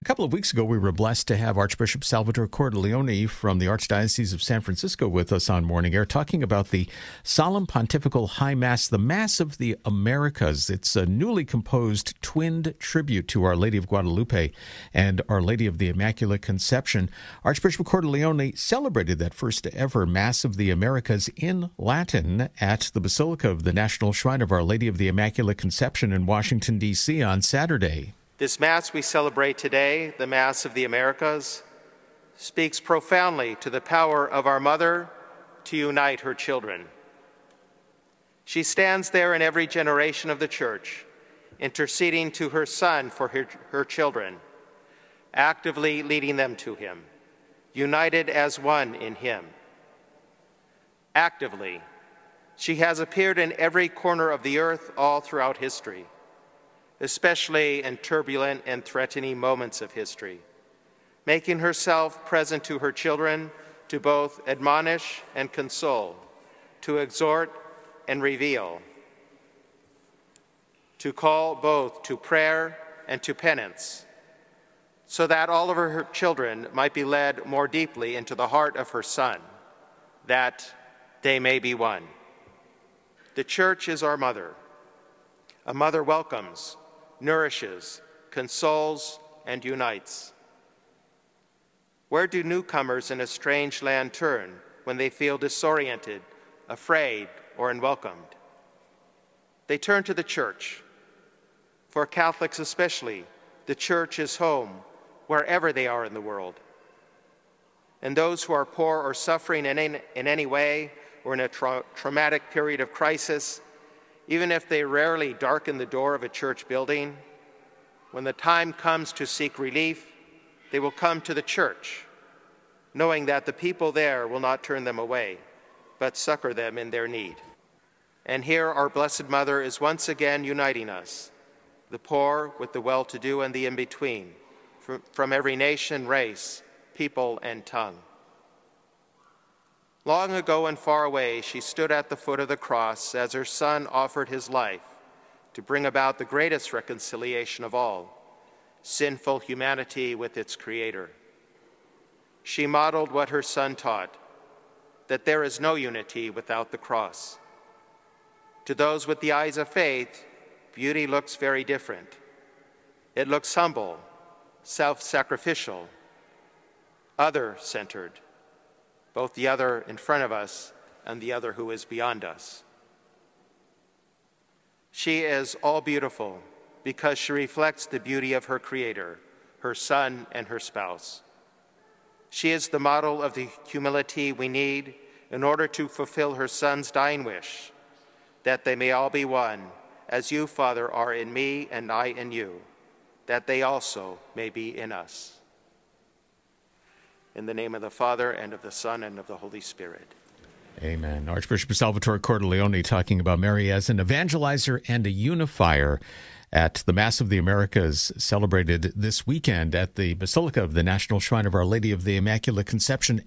A couple of weeks ago, we were blessed to have Archbishop Salvatore Cordileone from the Archdiocese of San Francisco with us on Morning Air, talking about the Solemn Pontifical High Mass, the Mass of the Americas. It's a newly composed twinned tribute to Our Lady of Guadalupe and Our Lady of the Immaculate Conception. Archbishop Cordileone celebrated that first ever Mass of the Americas in Latin at the Basilica of the National Shrine of Our Lady of the Immaculate Conception in Washington, D.C. on Saturday. This Mass we celebrate today, the Mass of the Americas, speaks profoundly to the power of our Mother to unite her children. She stands there in every generation of the Church, interceding to her Son for her children, actively leading them to Him, united as one in Him. Actively, she has appeared in every corner of the earth all throughout history, especially in turbulent and threatening moments of history, making herself present to her children to both admonish and console, to exhort and reveal, to call both to prayer and to penance, so that all of her children might be led more deeply into the heart of her Son, that they may be one. The Church is our mother. A mother welcomes, nourishes, consoles, and unites. Where do newcomers in a strange land turn when they feel disoriented, afraid, or unwelcomed? They turn to the Church. For Catholics especially, the Church is home wherever they are in the world. And those who are poor or suffering in any way or in a traumatic period of crisis, even if they rarely darken the door of a church building, when the time comes to seek relief, they will come to the Church, knowing that the people there will not turn them away, but succor them in their need. And here our Blessed Mother is once again uniting us, the poor with the well-to-do and the in-between, from every nation, race, people, and tongue. Long ago and far away, she stood at the foot of the cross as her Son offered his life to bring about the greatest reconciliation of all, sinful humanity with its Creator. She modeled what her Son taught, that there is no unity without the cross. To those with the eyes of faith, beauty looks very different. It looks humble, self-sacrificial, other-centered, both the other in front of us and the other who is beyond us. She is all beautiful because she reflects the beauty of her Creator, her Son, and her spouse. She is the model of the humility we need in order to fulfill her Son's dying wish, that they may all be one, as you, Father, are in me and I in you, that they also may be in us. In the name of the Father, and of the Son, and of the Holy Spirit. Amen. Archbishop Salvatore Cordileone talking about Mary as an evangelizer and a unifier at the Mass of the Americas, celebrated this weekend at the Basilica of the National Shrine of Our Lady of the Immaculate Conception